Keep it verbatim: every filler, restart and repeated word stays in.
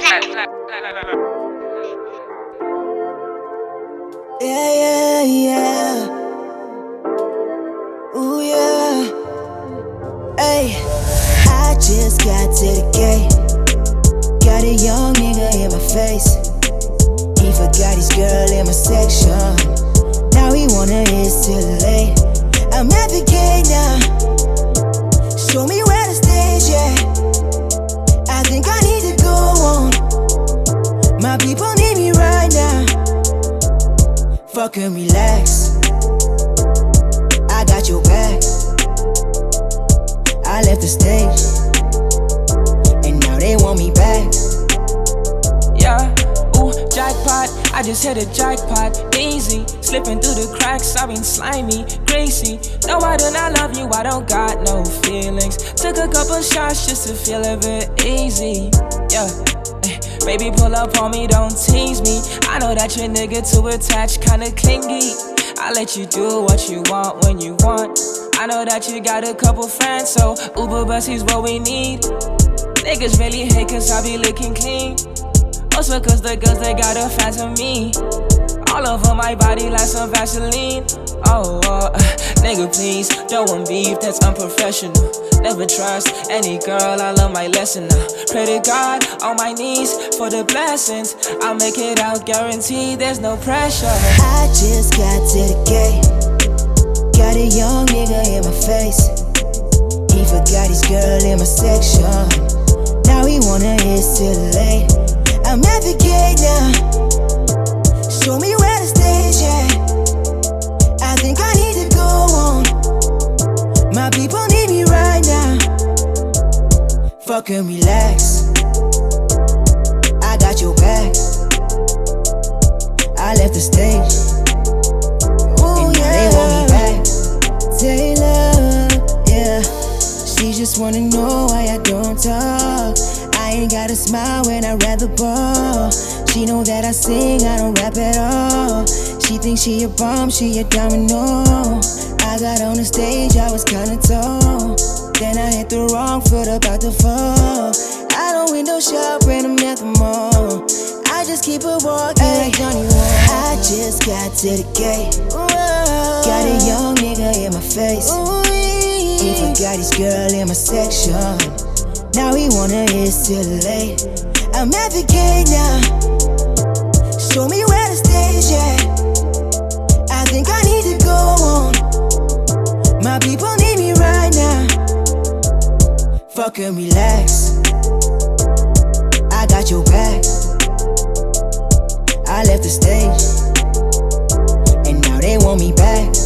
Yeah, yeah, yeah. Ooh, yeah. Hey, I just got to the gate. Got a young nigga in my face. He forgot his girl in my section. Now he wanna hit till late. I'm at the gate now. Show me where the stage at. I think I need to go on. My people need me right now. Fucking relax. I got your back. I left the stage, and now they want me back. Yeah, ooh, jackpot. I just hit a jackpot. Easy, slipping through the cracks. I've been slimy, crazy. No, I do not love you. I don't got no feelings. Took a couple shots just to feel a bit easy. Yeah. Baby, pull up on me, don't tease me. I know that your nigga too attached, kinda clingy. I let you do what you want when you want. I know that you got a couple friends, so Uber bus is what we need. Niggas really hate cause I be looking clean. Also cause the girls, they got a fans of me. All over my body like some Vaseline. Oh, uh, nigga please, don't want beef, that's unprofessional. Never trust any girl, I learned my lesson now. Pray to God on my knees for the blessings. I'll make it out, guaranteed, there's no pressure. I just got to the gate. Got a young nigga in my face. He forgot his girl in my section. Now he wanna hit till late. I'm at the gate now. Show me where the stage at. I think I need to go on. My people need me right now. Fucking relax. I got your back. I left the stage, ooh, and now yeah. They want me back. Taylor, yeah. She just wanna know why I don't talk. I ain't got a smile when I rap the ball. She know that I sing, I don't rap at all. She thinks she a bomb, she a domino. I got on the stage, I was kinda tall. Then I hit the wrong foot, about to fall. I don't window shop when I'm at the mall. I just keep it walking ay, like Johnny Wall. I just got to the gate. Whoa. Got a young nigga in my face. Ooh. He forgot his girl in my section. Now he wanna hit till late. I'm at the gate now. Show me where the stage at. I think I need to go on. My people need me right now. Fucking relax. I got your back. I left the stage, and now they want me back.